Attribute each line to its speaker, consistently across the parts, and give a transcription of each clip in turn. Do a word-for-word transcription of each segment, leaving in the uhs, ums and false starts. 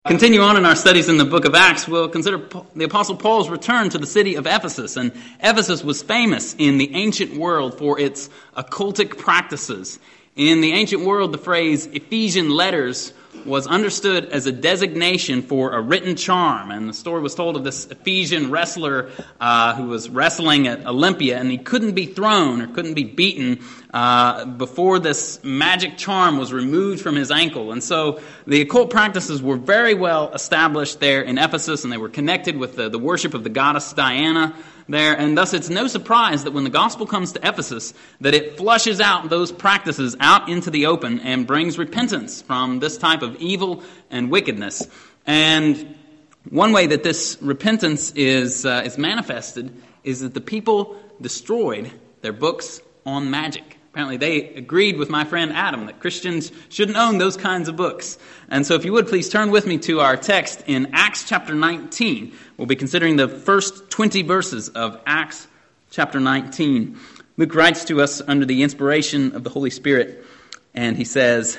Speaker 1: Continue on in our studies in the book of Acts, we'll consider the Apostle Paul's return to the city of Ephesus. And Ephesus was famous in the ancient world for its occultic practices. In the ancient world, the phrase Ephesian letters was understood as a designation for a written charm. And the story was told of this Ephesian wrestler uh, who was wrestling at Olympia, and he couldn't be thrown or couldn't be beaten uh, before this magic charm was removed from his ankle. And so the occult practices were very well established there in Ephesus, and they were connected with the, the worship of the goddess Diana there, and thus it's no surprise that when the gospel comes to Ephesus, that it flushes out those practices out into the open and brings repentance from this type of evil and wickedness. And one way that this repentance is uh, is manifested is that the people destroyed their books on magic. Apparently they agreed with my friend Adam that Christians shouldn't own those kinds of books. And so if you would, please turn with me to our text in Acts chapter nineteen. We'll be considering the first twenty verses of Acts chapter nineteen. Luke writes to us under the inspiration of the Holy Spirit, and he says,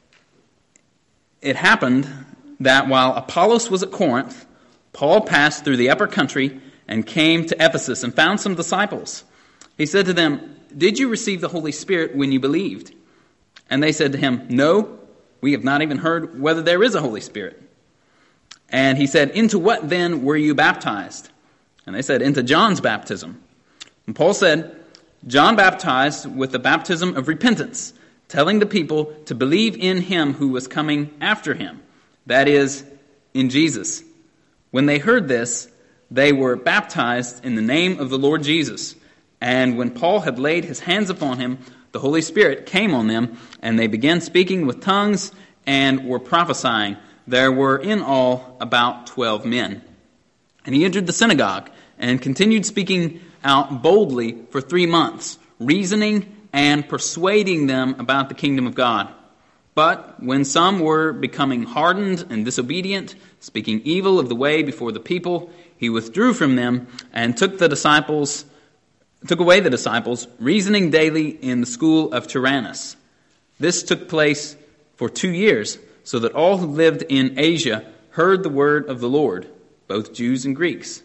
Speaker 1: "It happened that while Apollos was at Corinth, Paul passed through the upper country and came to Ephesus and found some disciples. He said to them, 'Did you receive the Holy Spirit when you believed?' And they said to him, 'No, we have not even heard whether there is a Holy Spirit.' And he said, 'Into what then were you baptized?' And they said, 'Into John's baptism.' And Paul said, 'John baptized with the baptism of repentance, telling the people to believe in him who was coming after him, that is, in Jesus. When they heard this, they were baptized in the name of the Lord Jesus. And when Paul had laid his hands upon him, the Holy Spirit came on them, and they began speaking with tongues and were prophesying. There were in all about twelve men. And he entered the synagogue and continued speaking out boldly for three months, reasoning and persuading them about the kingdom of God. But when some were becoming hardened and disobedient, speaking evil of the way before the people, he withdrew from them and took the disciples took away the disciples, reasoning daily in the school of Tyrannus. This took place for two years, so that all who lived in Asia heard the word of the Lord, both Jews and Greeks.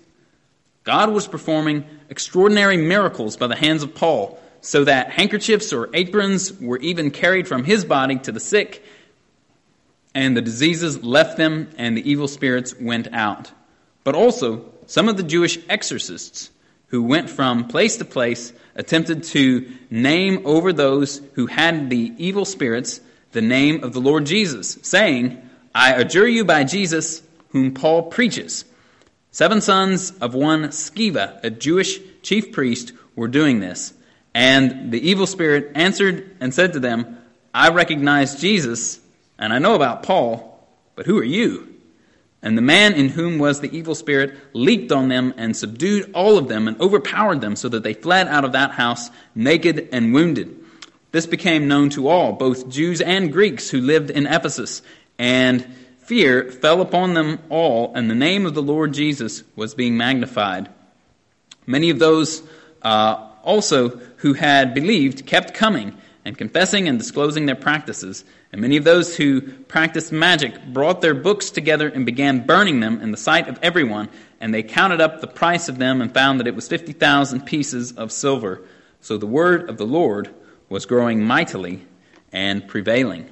Speaker 1: God was performing extraordinary miracles by the hands of Paul, so that handkerchiefs or aprons were even carried from his body to the sick, and the diseases left them, and the evil spirits went out. But also some of the Jewish exorcists, who went from place to place, attempted to name over those who had the evil spirits the name of the Lord Jesus, saying, 'I adjure you by Jesus, whom Paul preaches.' Seven sons of one Sceva, a Jewish chief priest, were doing this. And the evil spirit answered and said to them, 'I recognize Jesus, and I know about Paul, but who are you?' And the man in whom was the evil spirit leaped on them and subdued all of them and overpowered them, so that they fled out of that house naked and wounded. This became known to all, both Jews and Greeks who lived in Ephesus, and fear fell upon them all, and the name of the Lord Jesus was being magnified. Many of those uh, also who had believed kept coming and confessing and disclosing their practices. And many of those who practiced magic brought their books together and began burning them in the sight of everyone. And they counted up the price of them and found that it was fifty thousand pieces of silver. So the word of the Lord was growing mightily and prevailing."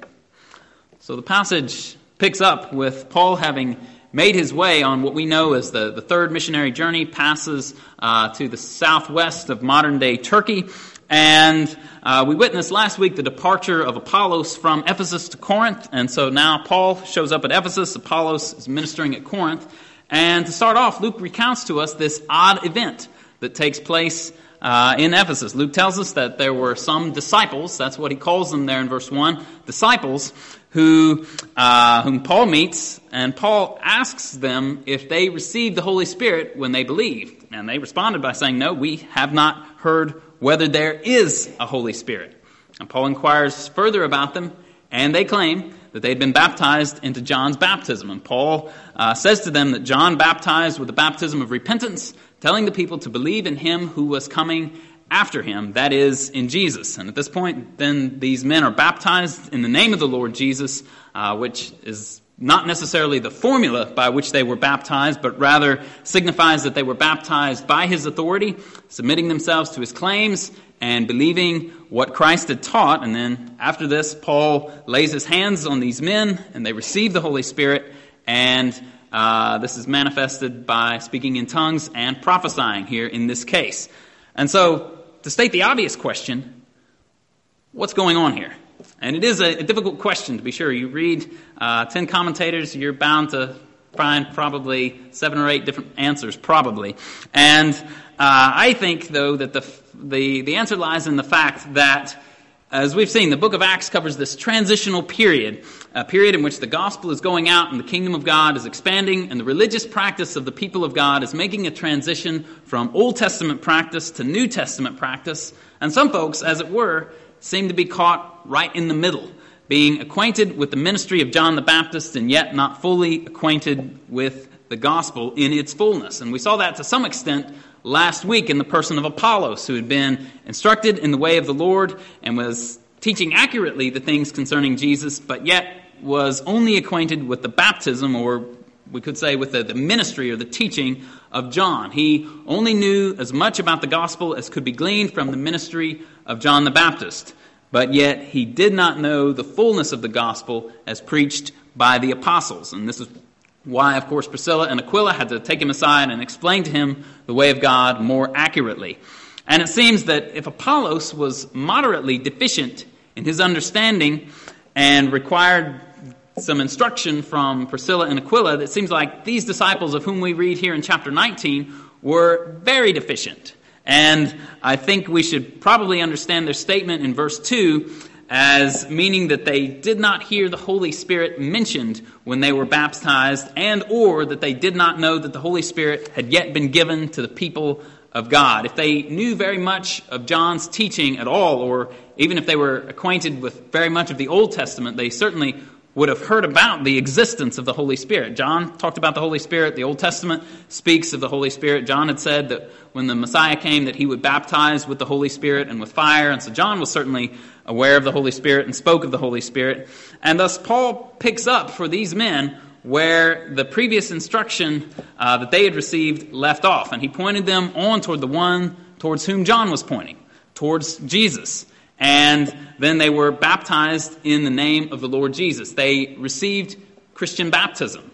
Speaker 1: So the passage picks up with Paul having made his way on what we know as the, the third missionary journey, passes uh, to the southwest of modern-day Turkey. And uh, we witnessed last week the departure of Apollos from Ephesus to Corinth. And so now Paul shows up at Ephesus. Apollos is ministering at Corinth. And to start off, Luke recounts to us this odd event that takes place uh, in Ephesus. Luke tells us that there were some disciples, that's what he calls them there in verse one, disciples, who uh, whom Paul meets. And Paul asks them if they received the Holy Spirit when they believed. And they responded by saying, "No, we have not heard whether there is a Holy Spirit." And Paul inquires further about them, and they claim that they'd been baptized into John's baptism. And Paul uh, says to them that John baptized with the baptism of repentance, telling the people to believe in him who was coming after him, that is, in Jesus. And at this point, then these men are baptized in the name of the Lord Jesus, uh, which is not necessarily the formula by which they were baptized, but rather signifies that they were baptized by his authority, submitting themselves to his claims and believing what Christ had taught. And then after this, Paul lays his hands on these men and they receive the Holy Spirit, and uh, this is manifested by speaking in tongues and prophesying here in this case. And so, to state the obvious question, what's going on here? And it is a, a difficult question, to be sure. You read uh, ten commentators, you're bound to find probably seven or eight different answers, probably. And uh, I think, though, that the, the the answer lies in the fact that, as we've seen, the book of Acts covers this transitional period, a period in which the gospel is going out and the kingdom of God is expanding, and the religious practice of the people of God is making a transition from Old Testament practice to New Testament practice. And some folks, as it were, seem to be caught right in the middle, being acquainted with the ministry of John the Baptist and yet not fully acquainted with the gospel in its fullness. And we saw that to some extent last week in the person of Apollos, who had been instructed in the way of the Lord and was teaching accurately the things concerning Jesus, but yet was only acquainted with the baptism, or we could say with the, the ministry or the teaching of John. He only knew as much about the gospel as could be gleaned from the ministry of John the Baptist, but yet he did not know the fullness of the gospel as preached by the apostles. And this is why, of course, Priscilla and Aquila had to take him aside and explain to him the way of God more accurately. And it seems that if Apollos was moderately deficient in his understanding and required some instruction from Priscilla and Aquila, it seems like these disciples of whom we read here in chapter nineteen were very deficient. And I think we should probably understand their statement in verse two as meaning that they did not hear the Holy Spirit mentioned when they were baptized, and or that they did not know that the Holy Spirit had yet been given to the people of God. If they knew very much of John's teaching at all, or even if they were acquainted with very much of the Old Testament, they certainly would have heard about the existence of the Holy Spirit. John talked about the Holy Spirit. The Old Testament speaks of the Holy Spirit. John had said that when the Messiah came that he would baptize with the Holy Spirit and with fire. And so John was certainly aware of the Holy Spirit and spoke of the Holy Spirit. And thus Paul picks up for these men where the previous instruction uh, that they had received left off. And he pointed them on toward the one towards whom John was pointing, towards Jesus. And then they were baptized in the name of the Lord Jesus. They received Christian baptism.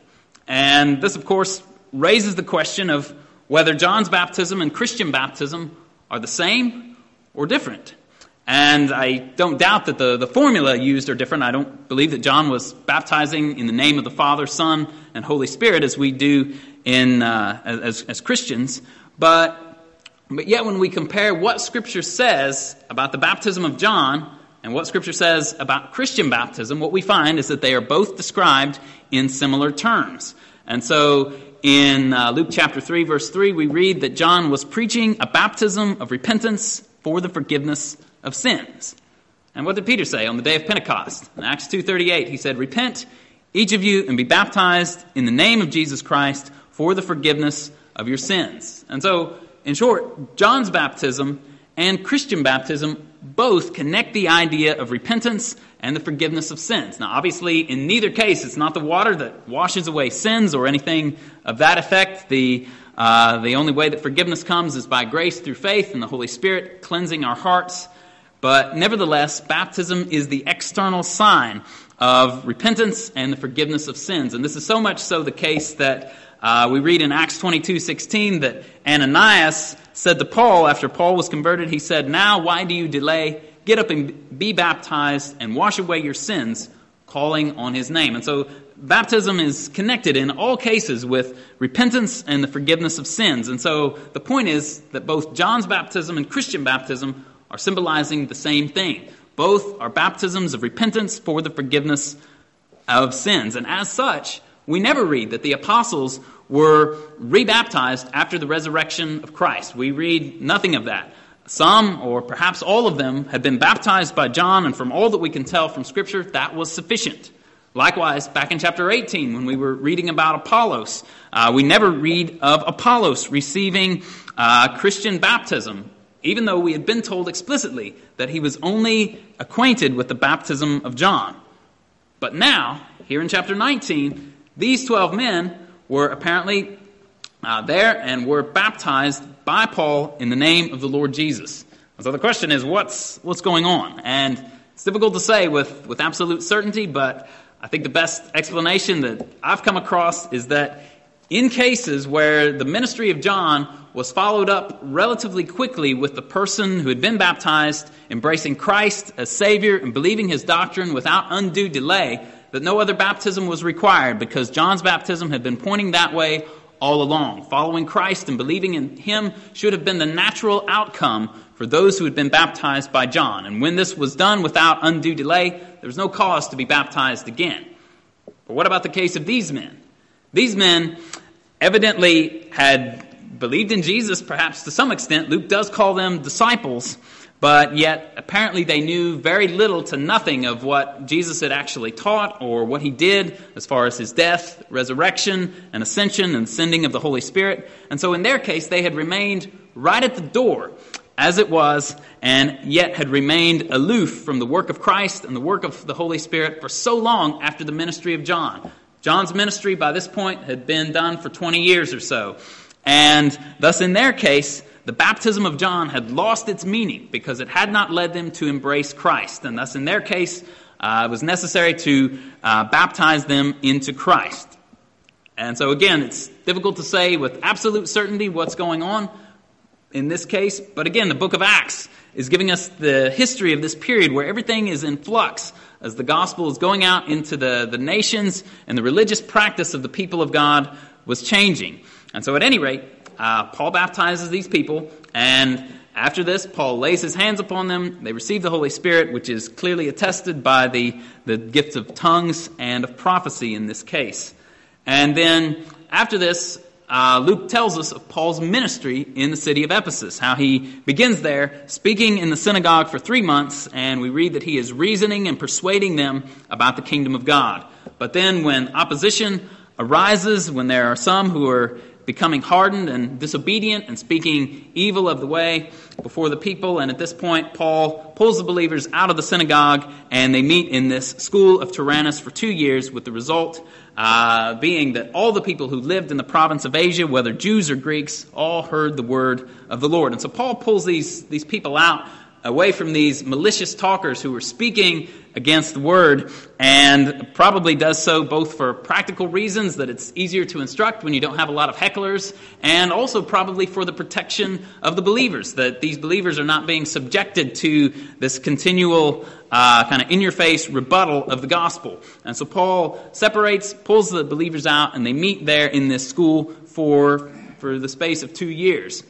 Speaker 1: And this, of course, raises the question of whether John's baptism and Christian baptism are the same or different. And I don't doubt that the, the formula used are different. I don't believe that John was baptizing in the name of the Father, Son, and Holy Spirit as we do in uh, as, as Christians. But But yet when we compare what Scripture says about the baptism of John and what Scripture says about Christian baptism, what we find is that they are both described in similar terms. And so in uh, Luke chapter three, verse three, we read that John was preaching a baptism of repentance for the forgiveness of sins. And what did Peter say on the day of Pentecost? In Acts two thirty-eight, he said, "Repent, each of you, and be baptized in the name of Jesus Christ for the forgiveness of your sins." And so, in short, John's baptism and Christian baptism both connect the idea of repentance and the forgiveness of sins. Now, obviously, in neither case, it's not the water that washes away sins or anything of that effect. The uh, the only way that forgiveness comes is by grace through faith and the Holy Spirit cleansing our hearts. But nevertheless, baptism is the external sign of repentance and the forgiveness of sins. And this is so much so the case that Uh, we read in Acts twenty-two sixteen that Ananias said to Paul, after Paul was converted, he said, "Now why do you delay? Get up and be baptized and wash away your sins, calling on his name." And so baptism is connected in all cases with repentance and the forgiveness of sins. And so the point is that both John's baptism and Christian baptism are symbolizing the same thing. Both are baptisms of repentance for the forgiveness of sins. And as such, we never read that the apostles were rebaptized after the resurrection of Christ. We read nothing of that. Some, or perhaps all of them, had been baptized by John, and from all that we can tell from Scripture, that was sufficient. Likewise, back in chapter eighteen, when we were reading about Apollos, uh, we never read of Apollos receiving uh, Christian baptism, even though we had been told explicitly that he was only acquainted with the baptism of John. But now, here in chapter nineteen, these twelve men were apparently uh, there and were baptized by Paul in the name of the Lord Jesus. And so the question is, what's what's going on? And it's difficult to say with, with absolute certainty, but I think the best explanation that I've come across is that in cases where the ministry of John was followed up relatively quickly with the person who had been baptized, embracing Christ as Savior and believing his doctrine without undue delay, that no other baptism was required because John's baptism had been pointing that way all along. Following Christ and believing in him should have been the natural outcome for those who had been baptized by John. And when this was done without undue delay, there was no cause to be baptized again. But what about the case of these men? These men evidently had believed in Jesus, perhaps to some extent. Luke does call them disciples, but yet apparently they knew very little to nothing of what Jesus had actually taught or what he did as far as his death, resurrection, and ascension and sending of the Holy Spirit. And so in their case, they had remained right at the door as it was, and yet had remained aloof from the work of Christ and the work of the Holy Spirit for so long after the ministry of John. John's ministry by this point had been done for twenty years or so. And thus in their case, the baptism of John had lost its meaning because it had not led them to embrace Christ. And thus in their case, uh, it was necessary to uh, baptize them into Christ. And so again, it's difficult to say with absolute certainty what's going on in this case. But again, the book of Acts is giving us the history of this period where everything is in flux as the gospel is going out into the, the nations and the religious practice of the people of God was changing. And so at any rate, uh, Paul baptizes these people, and after this, Paul lays his hands upon them. They receive the Holy Spirit, which is clearly attested by the, the gift of tongues and of prophecy in this case. And then after this, Uh, Luke tells us of Paul's ministry in the city of Ephesus, how he begins there speaking in the synagogue for three months, and we read that he is reasoning and persuading them about the kingdom of God. But then when opposition arises, when there are some who are becoming hardened and disobedient and speaking evil of the way before the people, and at this point Paul pulls the believers out of the synagogue, and they meet in this school of Tyrannus for two years, with the result Uh, being that all the people who lived in the province of Asia, whether Jews or Greeks, all heard the word of the Lord. And so Paul pulls these, these people out away from these malicious talkers who were speaking against the word, and probably does so both for practical reasons, that it's easier to instruct when you don't have a lot of hecklers, and also probably for the protection of the believers, that these believers are not being subjected to this continual uh, kind of in-your-face rebuttal of the gospel. And so Paul separates, pulls the believers out, and they meet there in this school for, for the space of two years.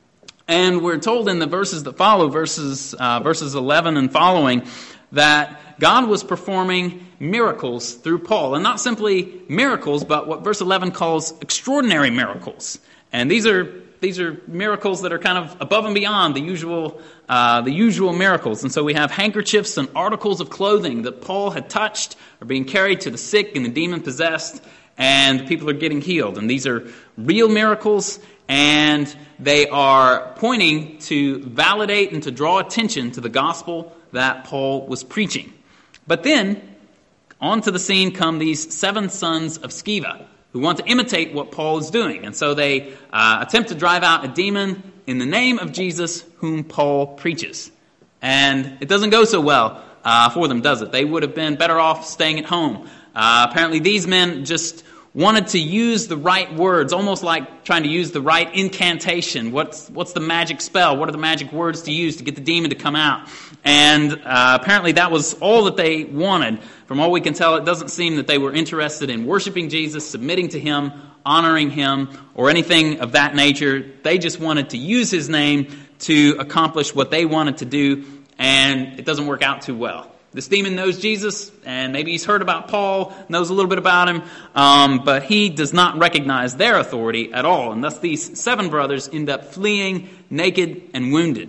Speaker 1: And we're told in the verses that follow, verses uh, verses eleven and following, that God was performing miracles through Paul. And not simply miracles, but what verse eleven calls extraordinary miracles. And these are these are miracles that are kind of above and beyond the usual uh, the usual miracles. And so we have handkerchiefs and articles of clothing that Paul had touched are being carried to the sick and the demon-possessed, and people are getting healed. And these are real miracles, and they are pointing to validate and to draw attention to the gospel that Paul was preaching. But then, onto the scene come these seven sons of Sceva, who want to imitate what Paul is doing. And so they uh, attempt to drive out a demon in the name of Jesus, whom Paul preaches. And it doesn't go so well uh, for them, does it? They would have been better off staying at home. Uh, apparently these men just wanted to use the right words, almost like trying to use the right incantation. What's what's the magic spell? What are the magic words to use to get the demon to come out? And uh, apparently that was all that they wanted. From all we can tell, it doesn't seem that they were interested in worshiping Jesus, submitting to him, honoring him, or anything of that nature. They just wanted to use his name to accomplish what they wanted to do, and it doesn't work out too well. This demon knows Jesus, and maybe he's heard about Paul, knows a little bit about him, um, but he does not recognize their authority at all. And thus these seven brothers end up fleeing naked and wounded.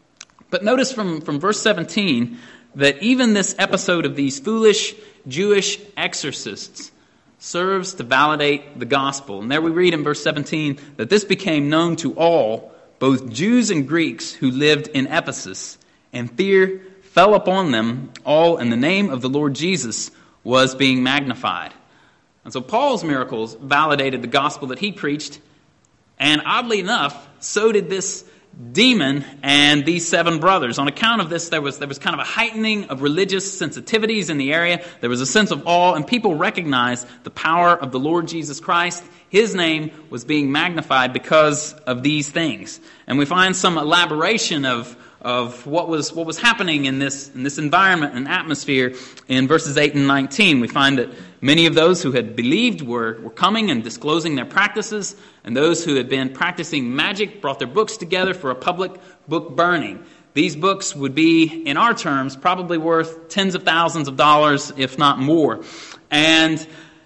Speaker 1: But notice from, from verse seventeen that even this episode of these foolish Jewish exorcists serves to validate the gospel. And there we read in verse seventeen that this became known to all, both Jews and Greeks who lived in Ephesus, and fear fell upon them all, and the name of the Lord Jesus was being magnified. And so Paul's miracles validated the gospel that he preached, and oddly enough, so did this demon and these seven brothers. On account of this, there was there was kind of a heightening of religious sensitivities in the area. There was a sense of awe, and people recognized the power of the Lord Jesus Christ. His name was being magnified because of these things. And we find some elaboration of of what was what was happening in this in this environment and atmosphere in verses eight and nineteen. We find that many of those who had believed were, were coming and disclosing their practices, and those who had been practicing magic brought their books together for a public book burning. These books would be, in our terms, probably worth tens of thousands of dollars, if not more. And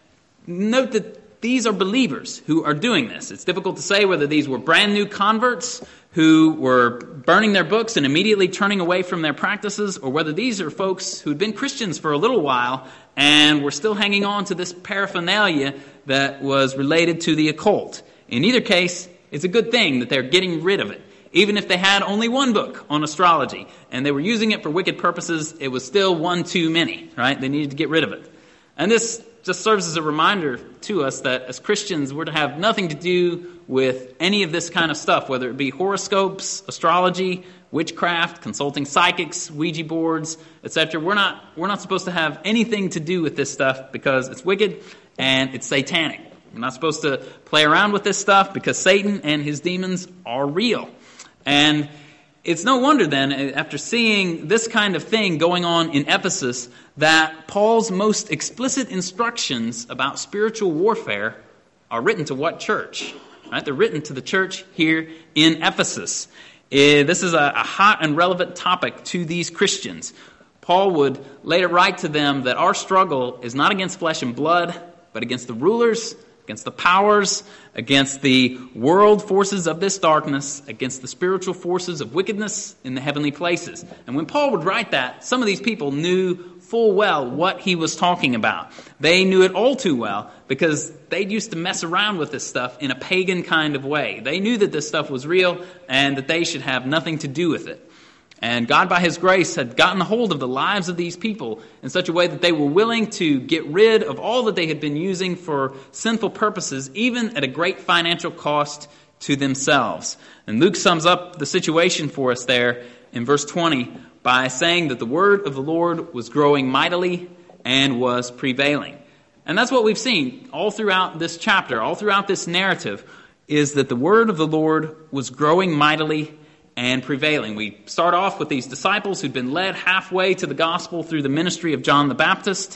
Speaker 1: note that these are believers who are doing this. It's difficult to say whether these were brand new converts who were burning their books and immediately turning away from their practices, or whether these are folks who had been Christians for a little while and were still hanging on to this paraphernalia that was related to the occult. In either case, it's a good thing that they're getting rid of it. Even if they had only one book on astrology and they were using it for wicked purposes, it was still one too many, right? They needed to get rid of it. And this just serves as a reminder to us that as Christians, we're to have nothing to do with any of this kind of stuff, whether it be horoscopes, astrology, witchcraft, consulting psychics, Ouija boards, et cetera. We're not we're not supposed to have anything to do with this stuff because it's wicked and it's satanic. We're not supposed to play around with this stuff because Satan and his demons are real. And it's no wonder then, after seeing this kind of thing going on in Ephesus, that Paul's most explicit instructions about spiritual warfare are written to what church? Right? They're written to the church here in Ephesus. Uh, this is a, a hot and relevant topic to these Christians. Paul would later write to them that our struggle is not against flesh and blood, but against the rulers, against the powers, against the world forces of this darkness, against the spiritual forces of wickedness in the heavenly places. And when Paul would write that, some of these people knew full well what he was talking about. They knew it all too well because they used to mess around with this stuff in a pagan kind of way. They knew that this stuff was real and that they should have nothing to do with it. And God, by His grace, had gotten a hold of the lives of these people in such a way that they were willing to get rid of all that they had been using for sinful purposes, even at a great financial cost to themselves. And Luke sums up the situation for us there in verse twenty by saying that the word of the Lord was growing mightily and was prevailing. And that's what we've seen all throughout this chapter, all throughout this narrative, is that the word of the Lord was growing mightily and prevailing. We start off with these disciples who'd been led halfway to the gospel through the ministry of John the Baptist.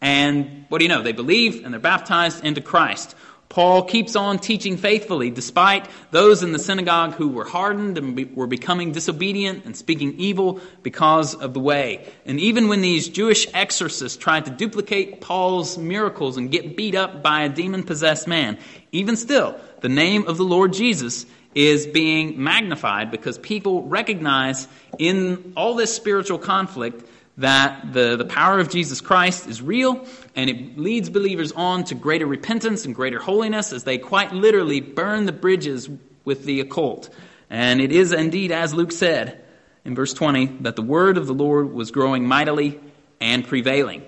Speaker 1: And what do you know? They believe and they're baptized into Christ. Paul keeps on teaching faithfully despite those in the synagogue who were hardened and be, were becoming disobedient and speaking evil because of the way. And even when these Jewish exorcists tried to duplicate Paul's miracles and get beat up by a demon-possessed man, even still, the name of the Lord Jesus is being magnified because people recognize in all this spiritual conflict that the, the power of Jesus Christ is real, and it leads believers on to greater repentance and greater holiness as they quite literally burn the bridges with the occult. And it is indeed, as Luke said in verse twenty, that the word of the Lord was growing mightily and prevailing.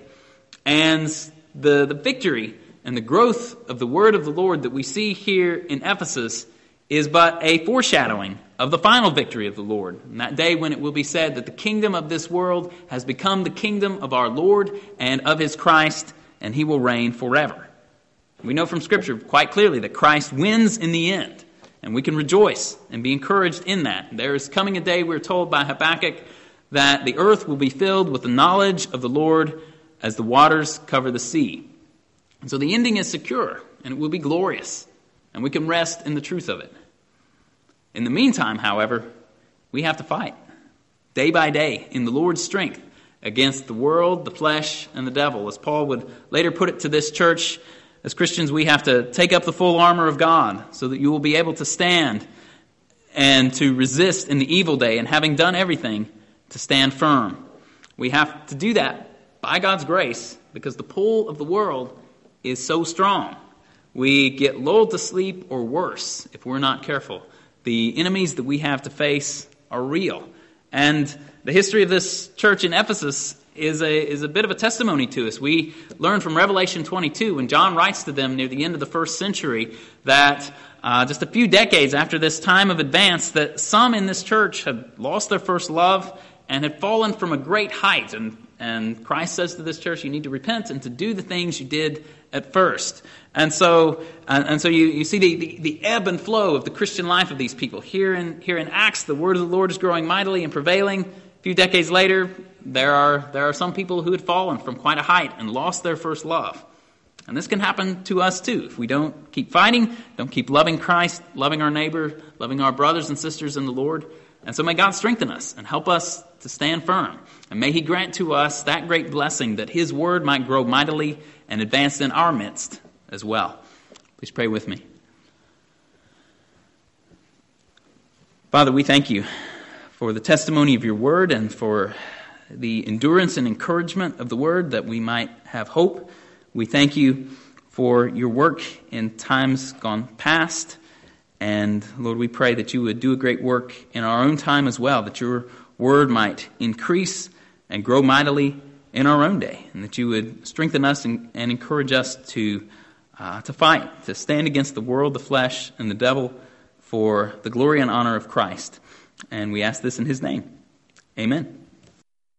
Speaker 1: And the, the victory and the growth of the word of the Lord that we see here in Ephesus is but a foreshadowing of the final victory of the Lord. And that day when it will be said that the kingdom of this world has become the kingdom of our Lord and of His Christ, and He will reign forever. We know from Scripture quite clearly that Christ wins in the end, and we can rejoice and be encouraged in that. There is coming a day, we're told by Habakkuk, that the earth will be filled with the knowledge of the Lord as the waters cover the sea. And so the ending is secure, and it will be glorious. And we can rest in the truth of it. In the meantime, however, we have to fight day by day in the Lord's strength against the world, the flesh, and the devil. As Paul would later put it to this church, as Christians, we have to take up the full armor of God so that you will be able to stand and to resist in the evil day, and having done everything, to stand firm. We have to do that by God's grace because the pull of the world is so strong. We get lulled to sleep, or worse, if we're not careful. The enemies that we have to face are real. And the history of this church in Ephesus is a is a bit of a testimony to us. We learn from Revelation twenty-two, when John writes to them near the end of the first century, that uh, just a few decades after this time of advance, that some in this church had lost their first love and had fallen from a great height. And, and Christ says to this church, you need to repent and to do the things you did at first. And so and, and so you, you see the, the, the ebb and flow of the Christian life of these people. Here in here in Acts, the word of the Lord is growing mightily and prevailing. A few decades later, there are there are some people who had fallen from quite a height and lost their first love. And this can happen to us too if we don't keep fighting, don't keep loving Christ, loving our neighbor, loving our brothers and sisters in the Lord. And so may God strengthen us and help us to stand firm. And may he grant to us that great blessing that his word might grow mightily and advance in our midst as well. Please pray with me. Father, we thank you for the testimony of your word and for the endurance and encouragement of the word, that we might have hope. We thank you for your work in times gone past. And Lord, we pray that you would do a great work in our own time as well, that your word might increase and grow mightily in our own day, and that you would strengthen us and, and encourage us to uh, to fight, to stand against the world, the flesh, and the devil for the glory and honor of Christ. And we ask this in his name. Amen.